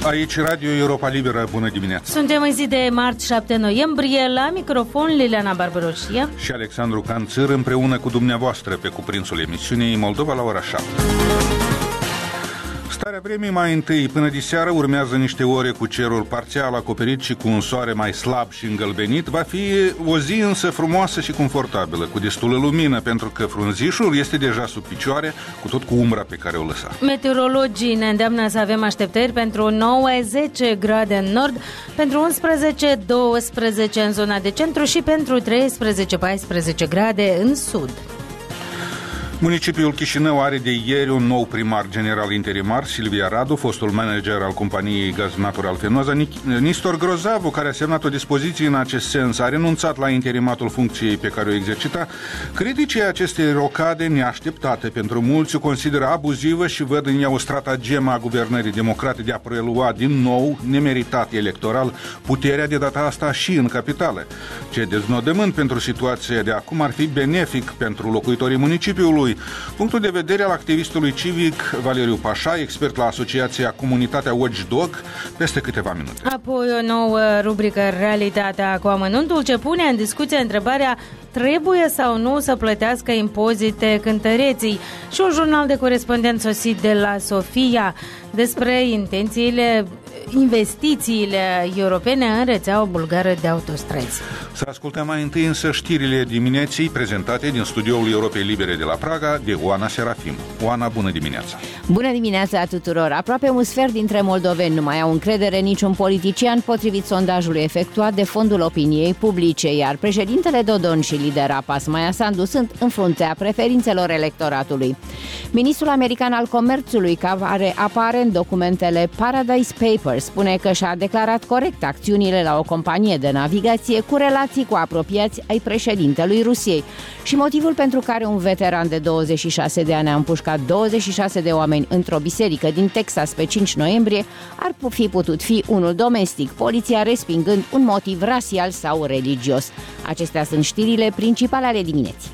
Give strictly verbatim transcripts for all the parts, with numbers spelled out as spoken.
Aici Radio Europa Liberă, bună dimineața! Suntem în zi de marți șapte noiembrie, la microfon Liliana Barbaroșia și Alexandru Canțăr, împreună cu dumneavoastră pe cuprinsul emisiunii Moldova la ora șapte. Starea vremii mai întâi până diseară urmează niște ore cu cerul parțial acoperit și cu un soare mai slab și îngălbenit. Va fi o zi însă frumoasă și confortabilă, cu destulă lumină, pentru că frunzișul este deja sub picioare, cu tot cu umbra pe care o lăsa. Meteorologii ne îndeamnă să avem așteptări pentru nouă zece grade în nord, pentru unsprezece doisprezece în zona de centru și pentru treisprezece paisprezece grade în sud. Municipiul Chișinău are de ieri un nou primar general interimar, Silvia Radu, fostul manager al companiei Gaz Natural Fenoza. Nistor Grozavu, care a semnat o dispoziție în acest sens, a renunțat la interimatul funcției pe care o exercita. Criticii acestei rocade neașteptate pentru mulți o consideră abuzivă și văd în ea o stratagemă a guvernării democrate de a prelua din nou, nemeritat electoral, puterea de data asta și în capitală. Ce deznodământ pentru situația de acum ar fi benefic pentru locuitorii municipiului. Punctul de vedere al activistului civic Valeriu Pașa, expert la Asociația Comunitatea Watchdog, peste câteva minute. Apoi o nouă rubrică, Realitatea cu amănuntul, ce pune în discuție întrebarea: trebuie sau nu să plătească impozite cântăreții? Și un jurnal de corespondent sosit de la Sofia despre intențiile, investițiile europene în rețeaua bulgară de autostrăzi. Să ascultăm mai întâi însă știrile dimineții prezentate din studioul Europei Libere de la Praga de Oana Serafim. Oana, bună dimineața! Bună dimineața tuturor! Aproape un sfert dintre moldoveni nu mai au încredere în niciun politician, potrivit sondajului efectuat de Fondul Opiniei Publice, iar președintele Dodon și lidera Pasmaia Sandu sunt în fruntea preferințelor electoratului. Ministrul american al comerțului, care apare în documentele Paradise Papers, spune că și-a declarat corect acțiunile la o companie de navigație cu relații cu apropiați ai președintelui Rusiei și motivul pentru care un veteran de douăzeci și șase de ani a împușcat douăzeci și șase de oameni într-o biserică din Texas pe cinci noiembrie ar fi putut fi unul domestic, poliția respingând un motiv rasial sau religios. Acestea sunt știrile principale ale dimineții.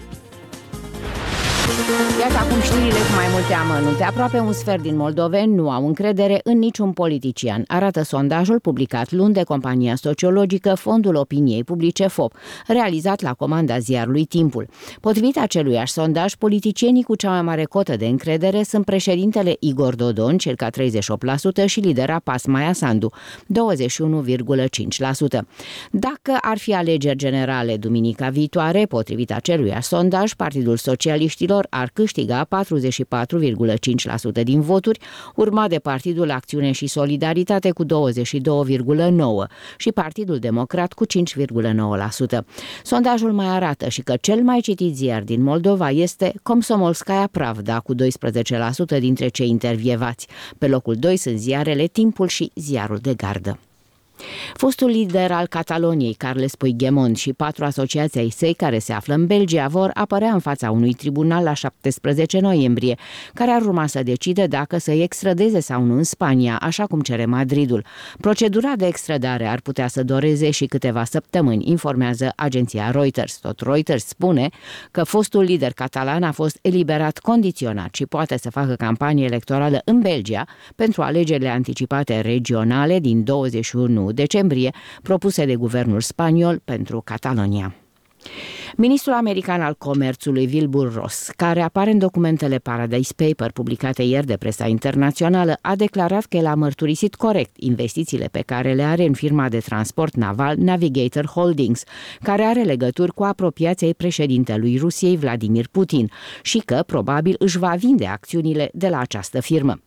Iată acum știrile cu mai multe amănunte. Aproape un sfert din moldoveni nu au încredere în niciun politician, arată sondajul publicat luni de compania sociologică Fondul Opiniei Publice F O P, realizat la comanda ziarului Timpul. Potrivit aceluiași sondaj, politicienii cu cea mai mare cotă de încredere sunt președintele Igor Dodon, circa treizeci și opt la sută, și lidera Pasmaia Sandu, douăzeci și unu virgulă cinci la sută. Dacă ar fi alegeri generale duminica viitoare, potrivit aceluiași sondaj, Partidul Socialiștilor ar câștiga patruzeci și patru virgulă cinci la sută din voturi, urmat de Partidul Acțiune și Solidaritate cu douăzeci și doi virgulă nouă la sută și Partidul Democrat cu cinci virgulă nouă la sută. Sondajul mai arată și că cel mai citit ziar din Moldova este Komsomolskaya Pravda, cu doisprezece la sută dintre cei intervievați. Pe locul doi sunt ziarele Timpul și Ziarul de Gardă. Fostul lider al Cataloniei, Carles Puigdemont, și patru asociații ai săi care se află în Belgia vor apărea în fața unui tribunal la șaptesprezece noiembrie, care ar urma să decide dacă să-i extradeze sau nu în Spania, așa cum cere Madridul. Procedura de extradare ar putea să dureze și câteva săptămâni, informează agenția Reuters. Tot Reuters spune că fostul lider catalan a fost eliberat condiționat și poate să facă campanie electorală în Belgia pentru alegerile anticipate regionale din douăzeci și unu decembrie, propuse de guvernul spaniol pentru Catalonia. Ministrul american al comerțului Wilbur Ross, care apare în documentele Paradise Paper publicate ieri de presa internațională, a declarat că el a mărturisit corect investițiile pe care le are în firma de transport naval Navigator Holdings, care are legături cu apropiații ai președintelui Rusiei Vladimir Putin și că probabil își va vinde acțiunile de la această firmă.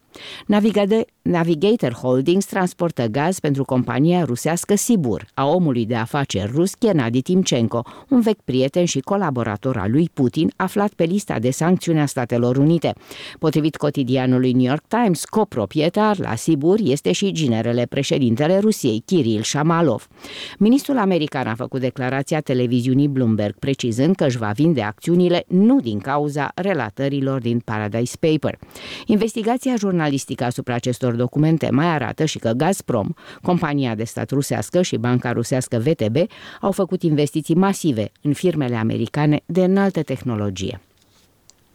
Navigator Holdings transportă gaz pentru compania rusească Sibur, a omului de afaceri rus Gennady Timchenko, un vechi prieten și colaborator al lui Putin, aflat pe lista de sancțiuni a Statelor Unite. Potrivit cotidianului New York Times, coproprietar la Sibur este și ginerele președintele Rusiei, Kirill Shamalov. Ministrul american a făcut declarația televiziunii Bloomberg, precizând că își va vinde acțiunile nu din cauza relatărilor din Paradise Paper. Investigația jurnalistică asupra acestor documente mai arată și că Gazprom, compania de stat rusească, și banca rusească V T B au făcut investiții masive în firmele americane de înaltă tehnologie.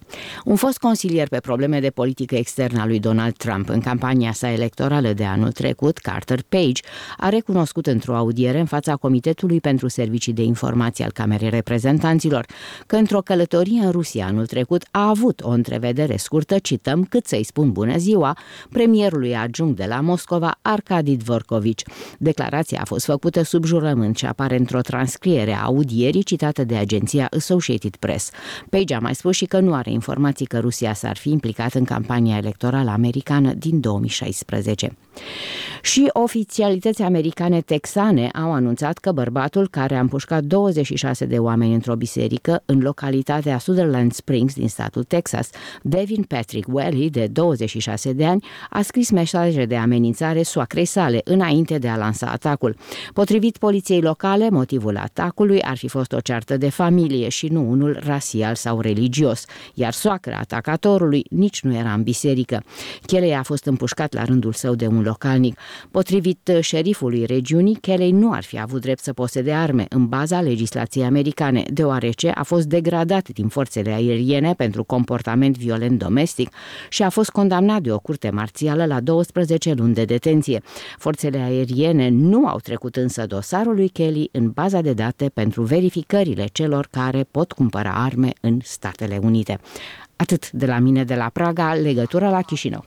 Un fost consilier pe probleme de politică externă a lui Donald Trump în campania sa electorală de anul trecut, Carter Page, a recunoscut într-o audiere în fața Comitetului pentru Servicii de Informații al Camerei Reprezentanților că într-o călătorie în Rusia anul trecut a avut o întrevedere scurtă, cităm, cât să-i spun bună ziua, premierului adjunct de la Moscova, Arkady Dvorkovic. Declarația a fost făcută sub jurământ și apare într-o transcriere a audierii citată de agenția Associated Press. Page a mai spus și că nu are informații că Rusia s-ar fi implicat în campania electorală americană din două mii șaisprezece. Și oficialități americane texane au anunțat că bărbatul care a împușcat douăzeci și șase de oameni într-o biserică în localitatea Sutherland Springs din statul Texas, Devin Patrick Whaley, de douăzeci și șase de ani, a scris mesaje de amenințare soacrei sale înainte de a lansa atacul. Potrivit poliției locale, motivul atacului ar fi fost o ceartă de familie și nu unul rasial sau religios, iar soacra atacatorului nici nu era în biserică. Kelly a fost împușcat la rândul său de un localnic. Potrivit șerifului regiunii, Kelly nu ar fi avut drept să posede arme în baza legislației americane, deoarece a fost degradat din forțele aeriene pentru comportament violent domestic și a fost condamnat de o curte marțială la douăsprezece luni de detenție. Forțele aeriene nu au trecut însă dosarul lui Kelly în baza de date pentru verificările celor care pot cumpăra arme în Statele Unite. Atât de la mine de la Praga, legătura la Chișinău.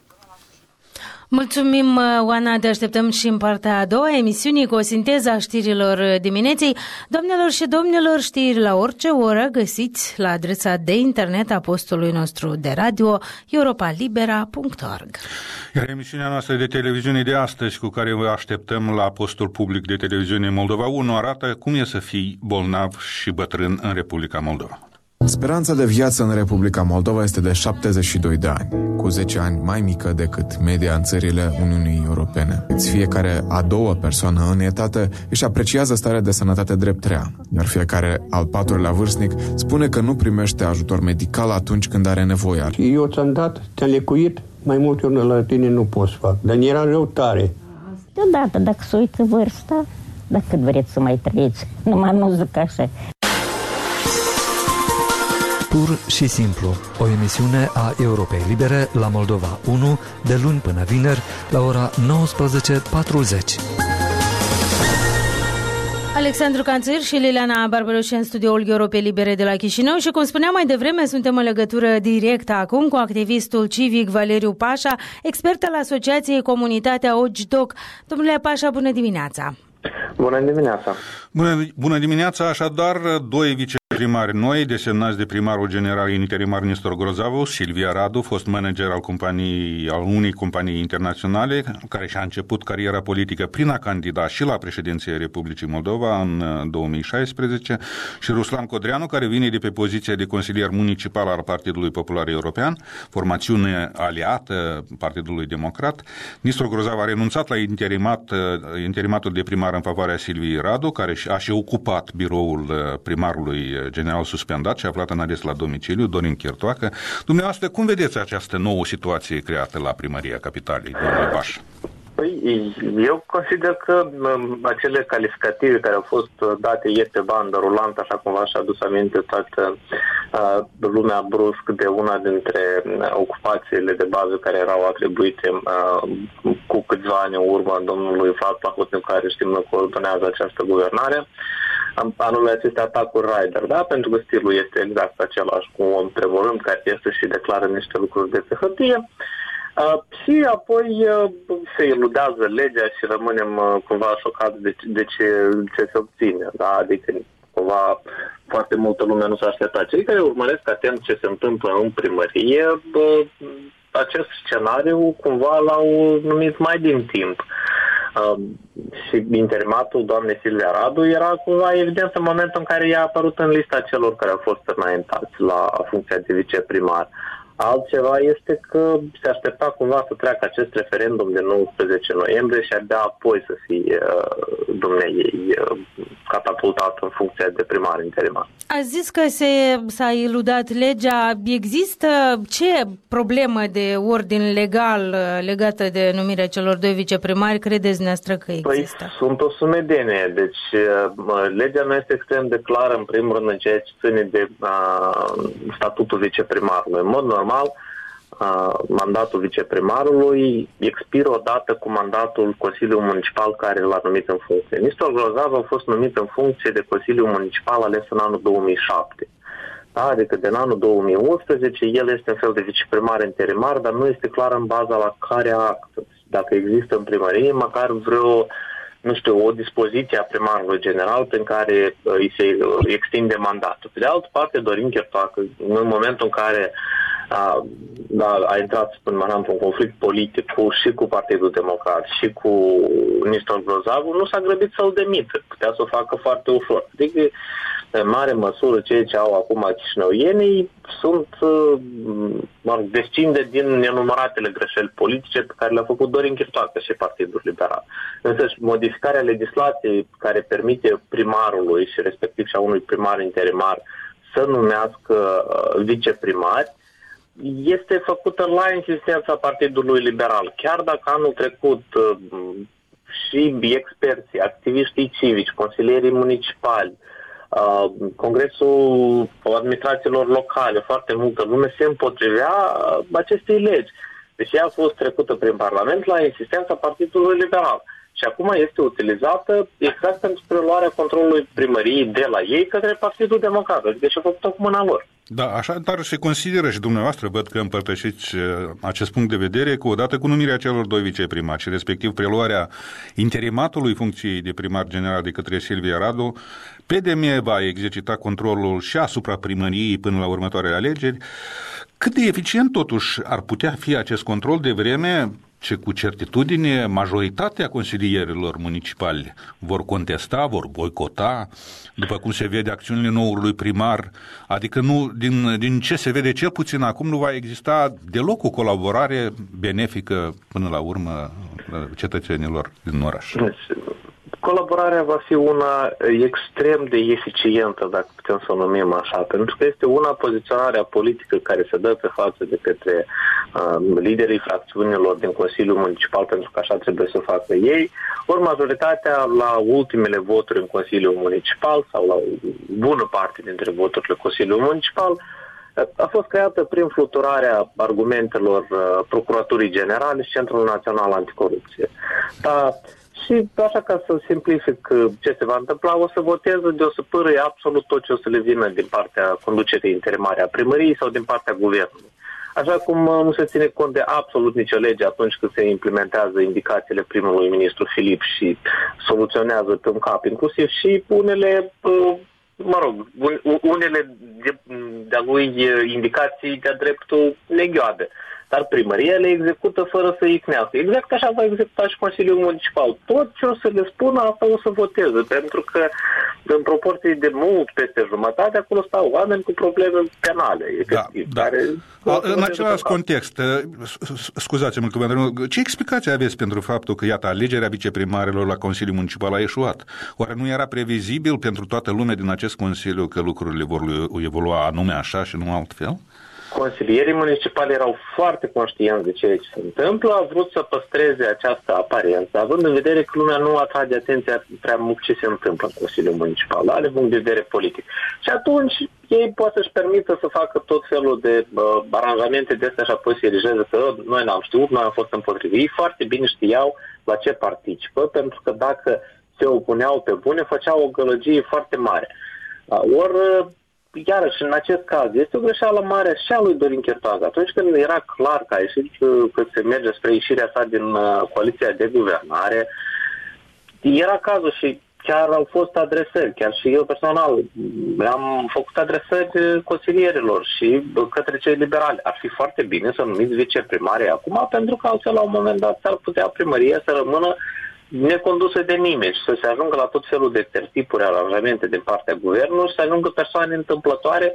Mulțumim, Oana, te așteptăm și în partea a doua a emisiunii cu o sinteză a știrilor dimineții. Doamnelor și domnilor, știri la orice oră găsiți la adresa de internet a postului nostru de radio europa libera punct org. Iar emisiunea noastră de televiziune de astăzi, cu care vă așteptăm la postul public de televiziune Moldova unu, arată cum e să fii bolnav și bătrân în Republica Moldova. Speranța de viață în Republica Moldova este de șaptezeci și doi de ani, cu zece ani mai mică decât media în țările Uniunii Europene. Fiecare a doua persoană în etate își apreciază starea de sănătate drept rea, iar fiecare al patrulea vârstnic spune că nu primește ajutor medical atunci când are nevoie. Eu ți-am dat, ți-am lecuit, mai multe ori la tine nu pot să fac, dar era rău tare. Deodată, dacă se uită vârsta, dacă cât vreți să mai trăiți, numai nu zic așa. Pur și simplu, o emisiune a Europei Libere la Moldova unu, de luni până vineri, la ora nouăsprezece patruzeci. Alexandru Canțir și Liliana Barbaroș în studioul Europei Libere de la Chișinău și, cum spuneam mai devreme, suntem în legătură directă acum cu activistul civic Valeriu Pașa, expert al Asociației Comunitatea Ogdoc. Domnule Pașa, bună dimineața! Bună dimineața! Bună, bună dimineața! Așadar, doi viceprimari noi, desemnați de primarul general interimar Nistor Grozavu, Silvia Radu, fost manager al, companii, al unei companii internaționale, care și-a început cariera politică prin a candida și la președinția Republicii Moldova în două mii șaisprezece, și Ruslan Codreanu, care vine de pe poziția de consilier municipal al Partidului Popular European, formațiune aliată Partidului Democrat. Nistor Grozavu a renunțat la interimat, interimatul de primar în favoarea Silviei Radu, care a și ocupat biroul primarului general suspendat și aflat în arest la domiciliu, Dorin Chirtoacă. Dumneavoastră, cum vedeți această nouă situație creată la Primăria Capitalei, domnule Pașa? Păi, eu consider că um, acele calificative care au fost date ieri pe bandă rulantă, așa cum v-aș adus aminte toată uh, lumea brusc, de una dintre uh, ocupațiile de bază care erau atribuite uh, cu câțiva ani în urmă domnului Vlad Plahotniuc, care știm că coordonează această guvernare, anume aceste atacuri Raider, da? Pentru că stilul este exact același, cu un om trevorând care este și declară niște lucruri de pe hârtie. Uh, și apoi uh, se iludează legea și rămânem uh, cumva șocați de, de ce, ce se obține. Da? Adică cumva foarte multă lume nu s-a așteptat. Cei care urmăresc atent ce se întâmplă în primărie, uh, acest scenariu cumva l-au numit mai din timp. Uh, și interimatul doamnei Silvia Radu era cumva evident în momentul în care ea a apărut în lista celor care au fost înaintați la funcția de viceprimar. Altceva este că se aștepta cumva să treacă acest referendum de nouăsprezece noiembrie și abia apoi să fie uh, dumneiei uh, catapultat în funcția de primar interimar. A zis că se, s-a eludat legea. Există ce problemă de ordin legal legată de numirea celor doi viceprimari credeți dumneavoastră că există? Păi sunt o sumedenie. Deci uh, legea nu este extrem de clară, în primul rând, în ceea ce ține de uh, statutul viceprimarului. În mod normal, mandatul viceprimarului expiră odată cu mandatul Consiliului Municipal care l-a numit în funcție. Nistor Grozav a fost numit în funcție de Consiliul Municipal ales în anul două mii șapte. Da? Adică din anul două mii unsprezece el este un fel de viceprimar interimar, dar nu este clar în baza la care act. Dacă există în primărie, măcar vreo, nu știu, o dispoziție a primarului general prin care îi se extinde mandatul. Pe de altă parte, Dorin Chertoacă, în momentul în care A, a, a intrat, spun, într-un conflict politic cu, și cu Partidul Democrat și cu Nistor Grozavu, nu s-a grăbit să-l demită. Putea să o facă foarte ușor. Adică, în mare măsură, cei ce au acum chișinăuienii sunt, mă, descinde din nenumăratele greșeli politice pe care le-a făcut Dorin Chertoacă și Partidul Liberal. Însă modificarea legislației care permite primarului și respectiv și a unui primar interimar să numească uh, viceprimari este făcută la insistența Partidului Liberal. Chiar dacă anul trecut uh, și experții, activiștii civici, consilierii municipali, uh, Congresul Administrațiilor Locale, foarte multă lume se împotrivea uh, acestei legi. Deci ea a fost trecută prin Parlament la insistența Partidului Liberal. Și acum este utilizată exact pentru preluarea controlului primăriei de la ei către Partidul Democrat. Adică și-a făcut-o cu mâna lor. Da, așa, dar se consideră și dumneavoastră, văd că împărtășiți acest punct de vedere, că odată cu numirea celor doi viceprimari și respectiv preluarea interimatului funcției de primar general de către Silvia Radu, P D M va exercita controlul și asupra primăriei până la următoarele alegeri. Cât de eficient totuși ar putea fi acest control de vreme ce cu certitudine majoritatea consilierilor municipali vor contesta, vor boicota, după cum se vede acțiunile noului primar, adică nu, din, din ce se vede cel puțin acum nu va exista deloc o colaborare benefică până la urmă cetățenilor din oraș. Colaborarea va fi una extrem de eficientă, dacă putem să o numim așa, pentru că este una poziționarea politică care se dă pe față de către uh, liderii fracțiunilor din Consiliul Municipal, pentru că așa trebuie să facă ei, ori majoritatea la ultimele voturi în Consiliul Municipal sau la bună parte dintre voturile Consiliului Municipal a fost creată prin fluturarea argumentelor uh, Procuraturii Generale și Centrul Național Anticorupție. Dar și așa, ca să simplific ce se va întâmpla, o să voteze de o să pârâie absolut tot ce o să le vină din partea conducerii interimare a primăriei sau din partea guvernului. Așa cum nu se ține cont de absolut nicio lege atunci când se implementează indicațiile primului ministru Filip și soluționează pe un cap, inclusiv și unele, mă rog, unele de-a lui indicații de-a dreptul neghioade. Dar primăria le execută fără să icnească. Exact așa va executa și Consiliul Municipal. Tot ce o să le spună, asta o să voteze, pentru că în proporție de mult peste jumătate, acolo stau oameni cu probleme penale, efectiv. Da, care da. În același context, scuzați-mă, ce explicație aveți pentru faptul că, iată, alegerea viceprimarilor la Consiliul Municipal a eșuat? Oare nu era previzibil pentru toată lumea din acest Consiliu că lucrurile vor evolua anume așa și nu altfel? Consilierii municipali erau foarte conștienți de ceea ce se întâmplă, au vrut să păstreze această aparență, având în vedere că lumea nu atrage atenția prea mult ce se întâmplă în Consiliul Municipal, are din punct de vedere politic. Și atunci ei pot să-și permită să facă tot felul de uh, aranjamente de astea și apoi să erigeze că noi n-am știut, noi am fost împotrivi, ei foarte bine știau la ce participă, pentru că dacă se opuneau pe bune, făceau o gălăgie foarte mare. Uh, ori iarăși, în acest caz, este o greșeală mare și a lui Dorin Chertoacă. Atunci când era clar că a ieșit, că se merge spre ieșirea sa din uh, coaliția de guvernare, era cazul și chiar au fost adresări, chiar și eu personal am făcut adresări consilierilor și către cei liberali. Ar fi foarte bine să numiți viceprimare acum, pentru că altfel la un moment dat s-ar putea primăria să rămână necondusă de nimeni și să se ajungă la tot felul de tertipuri, aranjamente din partea guvernului și să ajungă persoane întâmplătoare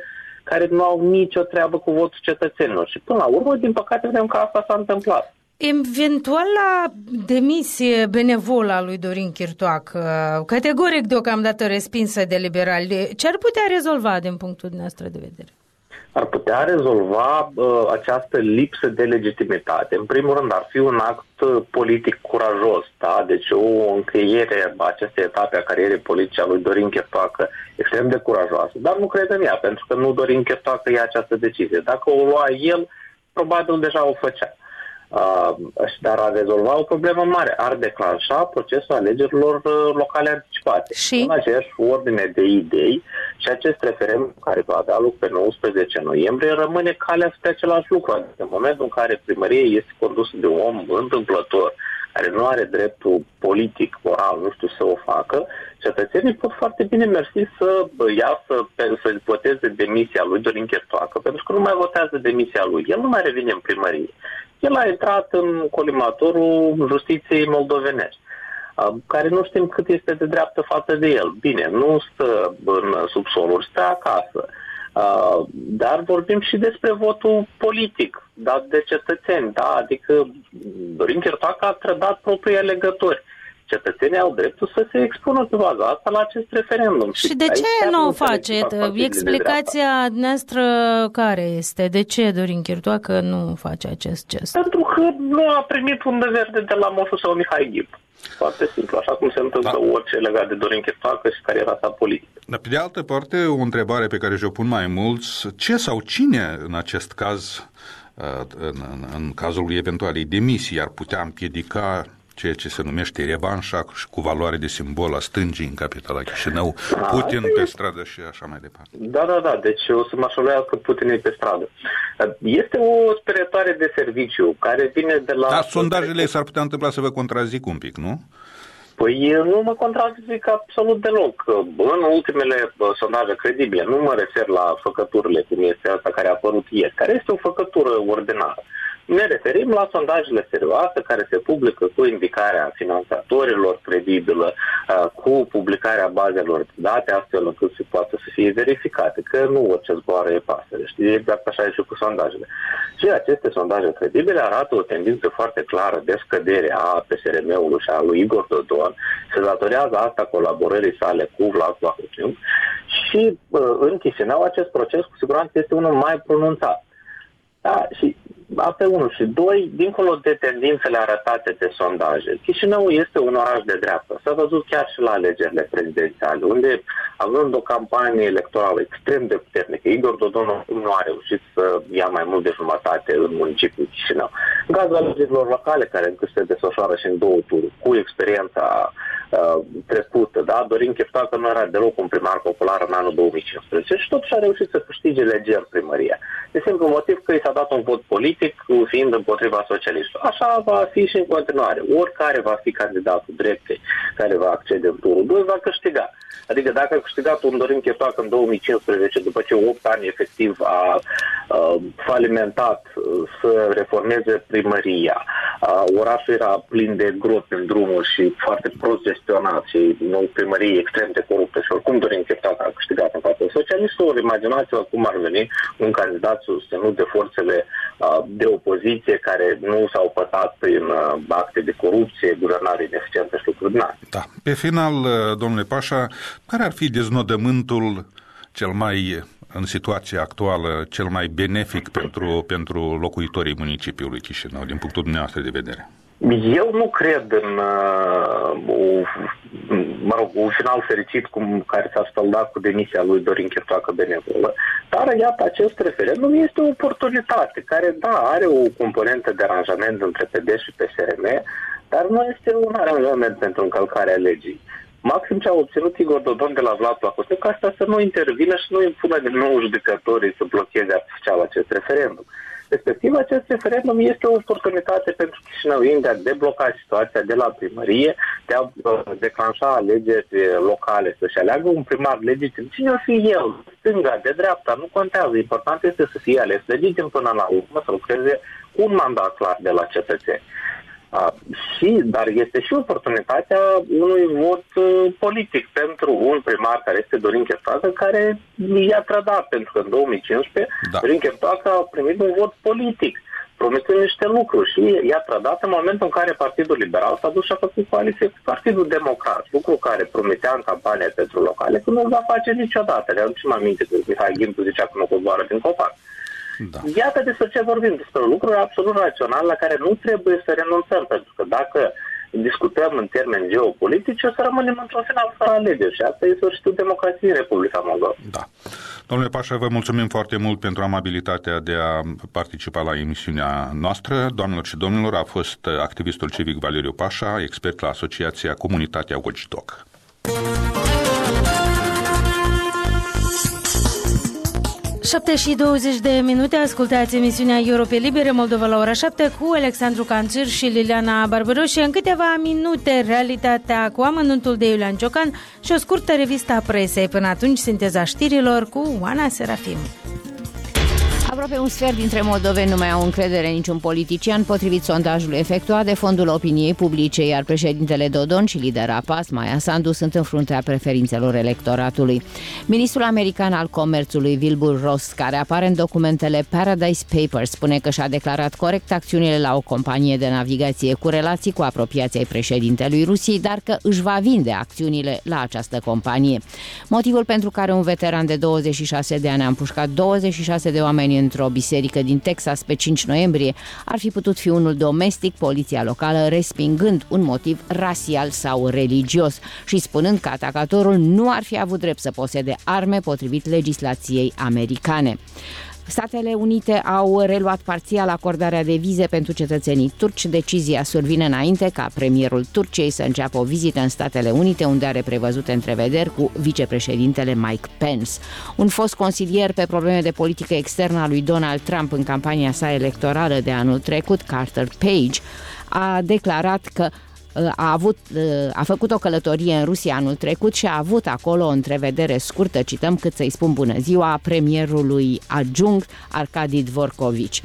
care nu au nicio treabă cu votul cetățenilor. Și până la urmă, din păcate, vedem că asta s-a întâmplat. Eventuala demisie benevolă a lui Dorin Chirtoac, categoric deocamdată respinsă de liberali, ce ar putea rezolva din punctul dumneavoastră de vedere? Ar putea rezolva uh, această lipsă de legitimitate. În primul rând, ar fi un act politic curajos, da? Deci o încheiere a acestei etape a carierei politice a lui Dorin Chirtoacă extrem de curajoasă. Dar nu cred în ea, pentru că nu Dorin Chirtoacă ia această decizie. Dacă o lua el, probabil deja o făcea. Uh, dar ar rezolva o problemă mare. Ar declanșa procesul alegerilor uh, locale anticipate. Și? În aceeași ordine de idei și acest referendum care va avea loc pe nouăsprezece noiembrie rămâne calea spre același lucru. Adică în momentul în care primăria este condusă de un om întâmplător care nu are dreptul politic, moral, nu știu, să o facă, cetățenii pot foarte bine mersi să iasă, să voteze demisia lui Dorin Chirtoacă, pentru că nu mai votează demisia lui. El nu mai revine în primărie. El a intrat în colimatorul justiției moldovenești, care nu știm cât este de dreaptă față de el. Bine, nu stă în subsoluri, stă acasă. Uh, dar vorbim și despre votul politic, dat de cetățeni, da? Adică Dorin Chirtoacă a trădat proprii alegători. Cetățenii au dreptul să se expună pe baza asta la acest referendum. Și, și de ce nu o face? Explicația noastră care este? De ce Dorin Chirtoacă nu face acest gest? Pentru că nu a primit undă verde de la moșul său Mihai Ghip. Foarte simplu, așa cum se întâmplă da. orice legat de Dorin Chirtoacă și cariera sa politică. Dar pe de altă parte, o întrebare pe care și-o pun mai mulți, ce sau cine în acest caz, în, în, în cazul eventualei demisii, ar putea împiedica ceea ce se numește revanșa și cu valoare de simbol a stângii în capitala Chișinău, Putin a, pe stradă și așa mai departe. Da, da, da, deci o să mă așolească Putin e pe stradă. Este o sperietoare de serviciu care vine de la... Dar sondajele s-ar putea întâmpla să vă contrazic un pic, nu? Păi nu mă contrazic absolut deloc. În ultimele sondaje credibile, nu mă refer la făcăturile, cum este asta care a apărut ieri, care este o făcătură ordinară. Ne referim la sondajele serioase care se publică cu indicarea finanțatorilor credibilă, cu publicarea bazelor de date, astfel încât se poate să fie verificate, că nu orice zboară e pasăre. Știi? Exact așa e și cu sondajele. Și aceste sondaje credibile arată o tendință foarte clară de scădere a P S R M-ului și a lui Igor Dodon. Se datorează asta colaborării sale cu Vlad Blahuciu și în Chișinău acest proces cu siguranță este unul mai pronunțat. Da, și asta e unul. Și doi, dincolo de tendințele arătate de sondaje, Chișinău este un oraș de dreaptă. S-a văzut chiar și la alegerile prezidențiale, unde, având o campanie electorală extrem de puternică, Igor Dodon nu a reușit să ia mai mult de jumătate în municipiul Chișinău. În cazul alegerilor locale, care încă se desfășoară și în două tururi, cu experiența uh, trecută, da? Dorin Chirtoacă nu era deloc un primar popular în anul două mii cincisprezece și totuși a reușit să câștige leger primăria. De simplu motiv că i s-a dat un vot politic fiind împotriva socialiștilor. Așa va fi și în continuare. Oricare va fi candidatul dreptei care va accede în turul doi, va câștiga. Adică dacă a câștigat un Dorin Chirtoacă în două mii cincisprezece, după ce opt ani efectiv a uh, falimentat uh, să reformeze primăria, uh, orașul era plin de gropi în drumuri și foarte prost gestionat și o primărie extrem de coruptă și oricum Dorin Chirtoacă a câștigat în fața socialistilor, imaginați-vă cum ar veni un candidat susținut de forțele uh, de opoziție care nu s-au pătat prin uh, acte de corupție, guvernare ineficientă și lucruri din astea. Da. Pe final, domnule Pașa, care ar fi deznodământul cel mai, în situația actuală, cel mai benefic pentru, pentru locuitorii municipiului Chișinău, din punctul dumneavoastră de vedere? Eu nu cred în uh, o, mă rog, un final fericit cum care s-a spăldat cu demisia lui Dorin Chirtoacă benevolă, dar iată, acest referendum este o oportunitate care, da, are o componentă de aranjament între P D și P S R M, dar nu este un aranjament pentru încălcarea legii. Maxim ce a obținut Igor Dodon de la Vlad Blahuciu, ca asta să nu intervină și nu impună din nou judecătorii să blocheze artificial acest referendum. Respectiv, acest referendum este o oportunitate pentru Chișinăuieni de a debloca situația de la primărie, de a uh, declanșa alegeri locale, să-și aleagă un primar legitim. Cine o fi el? Stânga, de dreapta, nu contează. Important este să fie ales legitim până la urmă, să lucreze un mandat clar de la cetățeni. Uh, și, dar este și oportunitatea unui vot uh, politic pentru un primar care este Dorin Cheftacă, care i-a trădat, pentru că în două mii cincisprezece da. Dorin Cheftacă a primit un vot politic, promițând niște lucruri și i-a trădat în momentul în care Partidul Liberal s-a dus și a făcut coaliție cu Partidul Democrat, lucru care promitea în campania pentru locale că nu o va face niciodată. Le-aducem aminte că Mihai Ghimtu zicea că nu coboară din copac. Da. Iată despre ce vorbim, despre lucruri absolut raționale la care nu trebuie să renunțăm, pentru că dacă discutăm în termeni geopolitici, o să rămânem într-un final fără alegeri și asta e sfârșitul democrației în Republica Moldova. Da. Domnule Pașa, vă mulțumim foarte mult pentru amabilitatea de a participa la emisiunea noastră. Doamnelor și domnilor, a fost activistul civic Valeriu Pașa, expert la Asociația Comunitatea Watchdog. șapte și douăzeci de minute, ascultați emisiunea Europe Libere, Moldova la ora șapte cu Alexandru Cancir și Liliana Barbaroș. În câteva minute, realitatea cu amănuntul de Iulian Ciocan și o scurtă revistă a presei. Până atunci, sinteza știrilor cu Oana Serafim. Aproape un sfert dintre moldoveni nu mai au încredere în niciun politician, potrivit sondajului efectuat de Fondul Opiniei Publice, iar președintele Dodon și lidera P A S, Maia Sandu, sunt în fruntea preferințelor electoratului. Ministrul american al comerțului, Wilbur Ross, care apare în documentele Paradise Papers, spune că și-a declarat corect acțiunile la o companie de navigație cu relații cu apropiații ai președintelui Rusiei, dar că își va vinde acțiunile la această companie. Motivul pentru care un veteran de douăzeci și șase de ani a împușcat douăzeci și șase de oameni într-o biserică din Texas pe cinci noiembrie ar fi putut fi unul domestic, poliția locală respingând un motiv rasial sau religios și spunând că atacatorul nu ar fi avut drept să posede arme potrivit legislației americane. Statele Unite au reluat parțial acordarea de vize pentru cetățenii turci. Decizia survine înainte ca premierul Turciei să înceapă o vizită în Statele Unite, unde are prevăzute întrevederi cu vicepreședintele Mike Pence. Un fost consilier pe probleme de politică externă a lui Donald Trump în campania sa electorală de anul trecut, Carter Page, a declarat că A, avut, a făcut o călătorie în Rusia anul trecut și a avut acolo o întrevedere scurtă, cităm, cât să-i spun bună ziua, premierului adjunct Arkady Dvorkovici.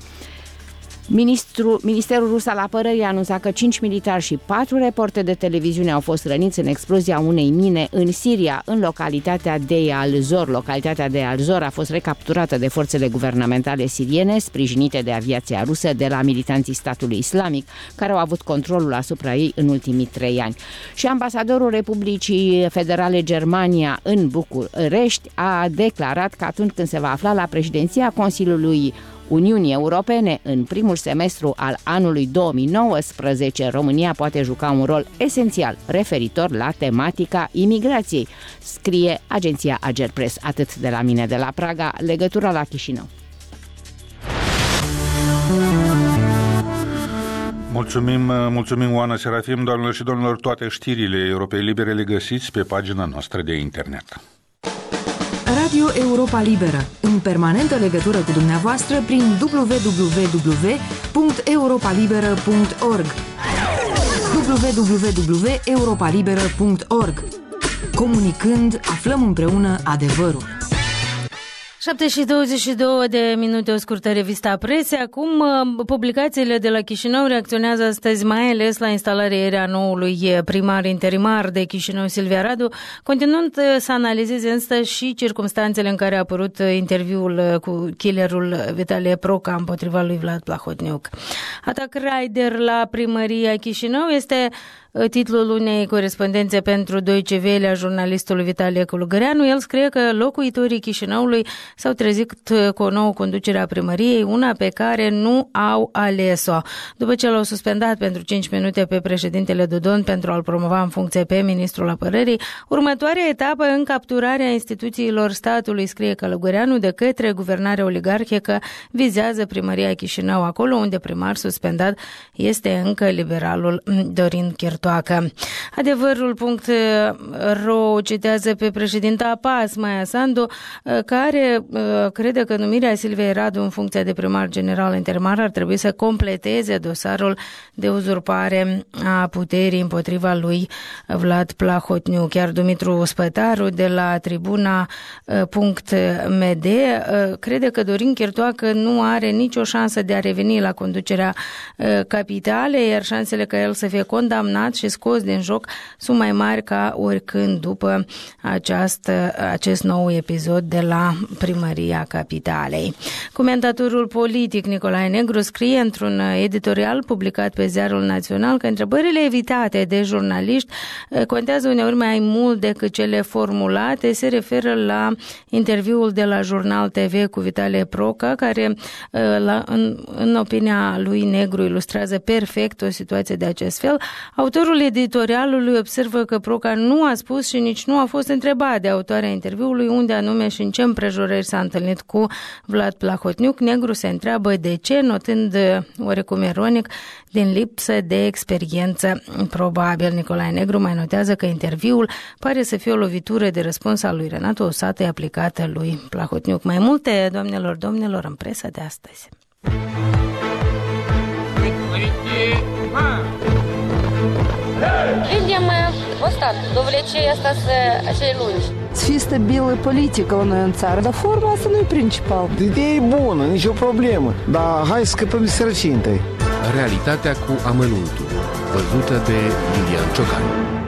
Ministrul, Ministerul Rus al Apărării a anunțat că cinci militari și patru reporteri de televiziune au fost răniți în explozia unei mine în Siria, în localitatea Deir al-Zor. Localitatea Deir al-Zor a fost recapturată de forțele guvernamentale siriene, sprijinite de aviația rusă, de la militanții statului islamic, care au avut controlul asupra ei în ultimii trei ani. Și ambasadorul Republicii Federale Germania în București a declarat că atunci când se va afla la președinția Consiliului Uniunii Europene în primul semestru al anului două mii nouăsprezece, România poate juca un rol esențial referitor la tematica imigrației, scrie agenția Agerpres. Atât de la mine de la Praga, legătura la Chișinău. Mulțumim, mulțumim Oana Serafim, doamnelor și domnilor, toate știrile Europei Libere le găsiți pe pagina noastră de internet. Radio Europa Liberă, în permanentă legătură cu dumneavoastră prin w w w punct europa liberă punct org w w w punct europa liberă punct org. Comunicând, aflăm împreună adevărul. șapte și douăzeci și două de minute, o scurtă revistă a presei. Acum, publicațiile de la Chișinău reacționează astăzi mai ales la instalarea ieri a noului primar interimar de Chișinău, Silvia Radu, continuând să analizeze însă și circumstanțele în care a apărut interviul cu killerul Vitalie Proca împotriva lui Vlad Plahotniuc. Atac raider la primăria Chișinău este titlul unei corespondențe pentru Deutsche Welle a jurnalistului Vitalie Călugăreanu. El scrie că locuitorii Chișinăului s-au trezit cu o nouă conducere a primăriei, una pe care nu au ales-o. După ce l-au suspendat pentru cinci minute pe președintele Dodon pentru a-l promova în funcție pe ministrul apărării, următoarea etapă în capturarea instituțiilor statului, scrie Călugăreanu, de către guvernarea oligarhică vizează primăria Chișinău, acolo unde primar suspendat este încă liberalul Dorin Chirtoc. Chiertoacă. Adevărul punct ro citează pe președinta P A S, Maia Sandu, care crede că numirea Silviei Radu în funcția de primar general interimar ar trebui să completeze dosarul de uzurpare a puterii împotriva lui Vlad Plahotniuc. Chiar Dumitru Spătaru de la tribuna punct m d crede că Dorin Chiertoacă nu are nicio șansă de a reveni la conducerea capitalei, iar șansele ca el să fie condamnat și scos din joc sunt mai mari ca oricând după această, acest nou episod de la primăria capitalei. Comentatorul politic Nicolae Negru scrie într-un editorial publicat pe Ziarul Național că întrebările evitate de jurnaliști contează uneori mai mult decât cele formulate. Se referă la interviul de la Jurnal T V cu Vitalie Proca, care la, în, în opinia lui Negru ilustrează perfect o situație de acest fel. Autorul editorialului observă că Proca nu a spus și nici nu a fost întrebat de autoarea interviului unde anume și în ce împrejurări s-a întâlnit cu Vlad Plahotniuc. Negru se întreabă de ce, notând oarecum ironic, din lipsă de experiență probabil. Nicolae Negru mai notează că interviul pare să fie o lovitură de răspuns al lui Renato Osată aplicată lui Plahotniuc. Mai multe, doamnelor, domnilor, în presa de astăzi. Видим остатки, довлече остаться cei lungi. Să fie stabilă politică la noi în țară, dar forma asta nu e principal. Ideea e bună, nicio problemă, dar hai să scăpăm de sărăcie întâi. Realitatea cu amănuntul, văzută de Lilian Ciocan.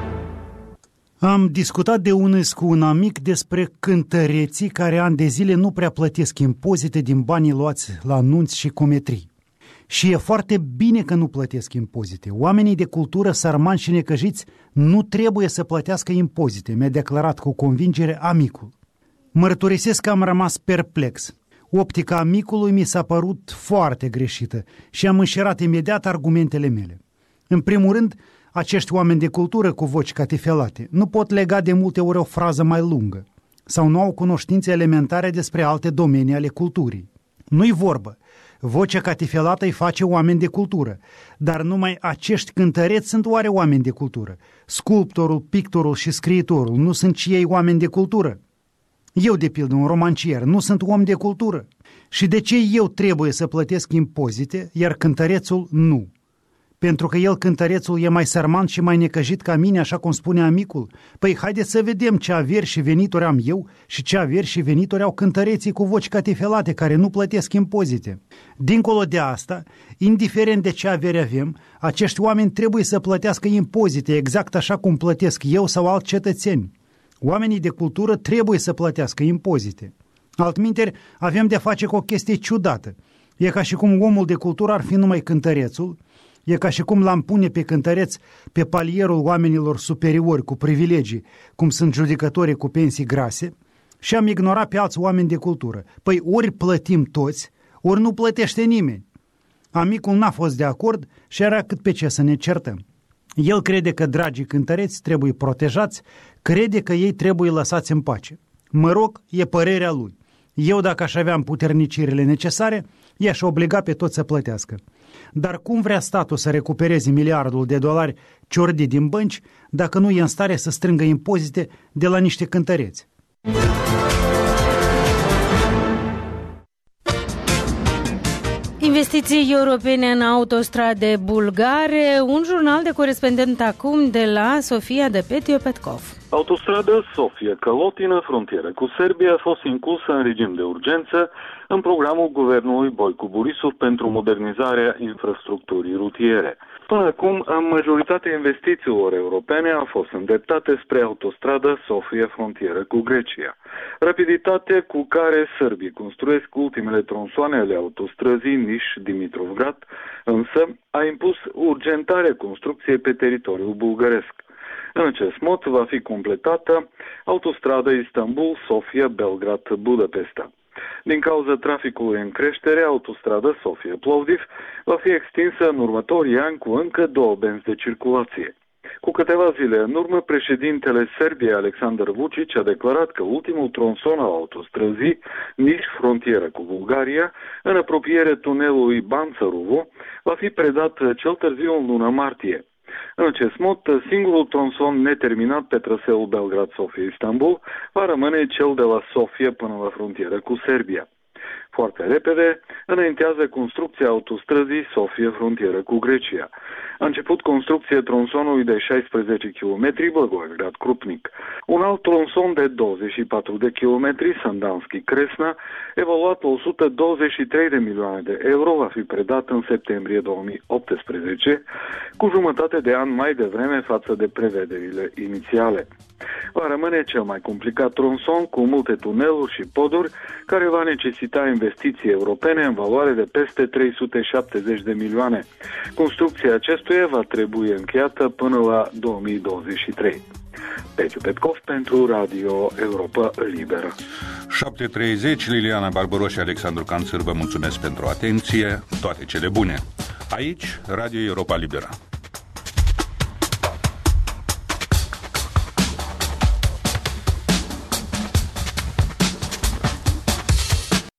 Am discutat de unăs cu un amic despre cântăreții care ani de zile nu prea plătesc impozite din banii luați la nunți și cometrii. Și e foarte bine că nu plătesc impozite. Oamenii de cultură, sărmani și necăjiți, nu trebuie să plătească impozite, mi-a declarat cu convingere amicul. Mărturisesc că am rămas perplex. Optica amicului mi s-a părut foarte greșită și am înșirat imediat argumentele mele. În primul rând, acești oameni de cultură cu voci catifelate nu pot lega de multe ori o frază mai lungă sau nu au cunoștințe elementare despre alte domenii ale culturii. Nu-i vorbă. Vocea catifelată îi face oameni de cultură, dar numai acești cântăreți sunt oare oameni de cultură. Sculptorul, pictorul și scriitorul nu sunt și ei oameni de cultură? Eu, de pildă, un romancier, nu sunt om de cultură. Și de ce eu trebuie să plătesc impozite, iar cântărețul nu? Pentru că el, cântărețul, e mai sărman și mai necăjit ca mine, așa cum spune amicul? Păi haideți să vedem ce averi și venituri am eu și ce averi și venituri au cântăreții cu voci catifelate care nu plătesc impozite. Dincolo de asta, indiferent de ce averi avem, acești oameni trebuie să plătească impozite exact așa cum plătesc eu sau alți cetățeni. Oamenii de cultură trebuie să plătească impozite. Altminteri, avem de face cu o chestie ciudată. E ca și cum omul de cultură ar fi numai cântărețul, e ca și cum l-am pune pe cântăreț pe palierul oamenilor superiori cu privilegii, cum sunt judecătorii cu pensii grase, și am ignorat pe alți oameni de cultură. Păi ori plătim toți, ori nu plătește nimeni. Amicul n-a fost de acord și era cât pe ce să ne certăm. El crede că dragii cântăreți trebuie protejați, crede că ei trebuie lăsați în pace. Mă rog, e părerea lui. Eu, dacă aș avea împuternicirile necesare, i-aș obliga pe toți să plătească. Dar cum vrea statul să recupereze miliardul de dolari ciordi din bănci dacă nu e în stare să strângă impozite de la niște cântăreți? Investiții europene în autostrade bulgare, un jurnal de corespondent acum de la Sofia de Petio Petkov. Autostrada Sofia-Călotină, frontieră cu Serbia, a fost inclusă în regim de urgență în programul guvernului Boicu Borisov pentru modernizarea infrastructurii rutiere. Până acum, majoritatea investițiilor europene au fost îndreptate spre autostrada Sofia, frontieră cu Grecia. Rapiditatea cu care sârbii construiesc ultimele tronsoane ale autostrăzii Niš-Dimitrovgrad, însă, a impus urgentarea construcției pe teritoriul bulgăresc. În acest mod va fi completată autostrada Istanbul-Sofia-Belgrad-Budapesta. Din cauza traficului în creștere, autostrada Sofia-Plovdiv va fi extinsă în următorii ani cu încă două benzi de circulație. Cu câteva zile în urmă, președintele Serbiei, Aleksandar Vučić, a declarat că ultimul tronson al autostrăzii, Niš, frontieră cu Bulgaria, în apropiere tunelului Banțăruvu, va fi predat cel târziu în luna martie. În acest mod, singurul tronson neterminat pe traseul Belgrad-Sofia-Istanbul va rămâne cel de la Sofia până la frontieră cu Serbia. Foarte repede înaintează construcția autostrăzii Sofia-frontieră cu Grecia. A început construcția tronsonului de șaisprezece kilometri Blagoevgrad-Krupnik. Un alt tronson de douăzeci și patru de kilometri Sandanski-Cresna, evaluat la o sută douăzeci și trei de milioane de euro, va fi predat în septembrie două mii optsprezece, cu jumătate de an mai devreme față de prevederile inițiale. Va rămâne cel mai complicat tronson cu multe tuneluri și poduri, care va necesita investiții europene în valoare de peste trei sute șaptezeci de milioane. Construcția acestuia va trebui încheiată până la două mii douăzeci și trei. Pețiu Petkov pentru Radio Europa Liberă. șapte treizeci, Liliana Barbaros și Alexandru Canțăr, vă mulțumesc pentru atenție, toate cele bune. Aici, Radio Europa Liberă.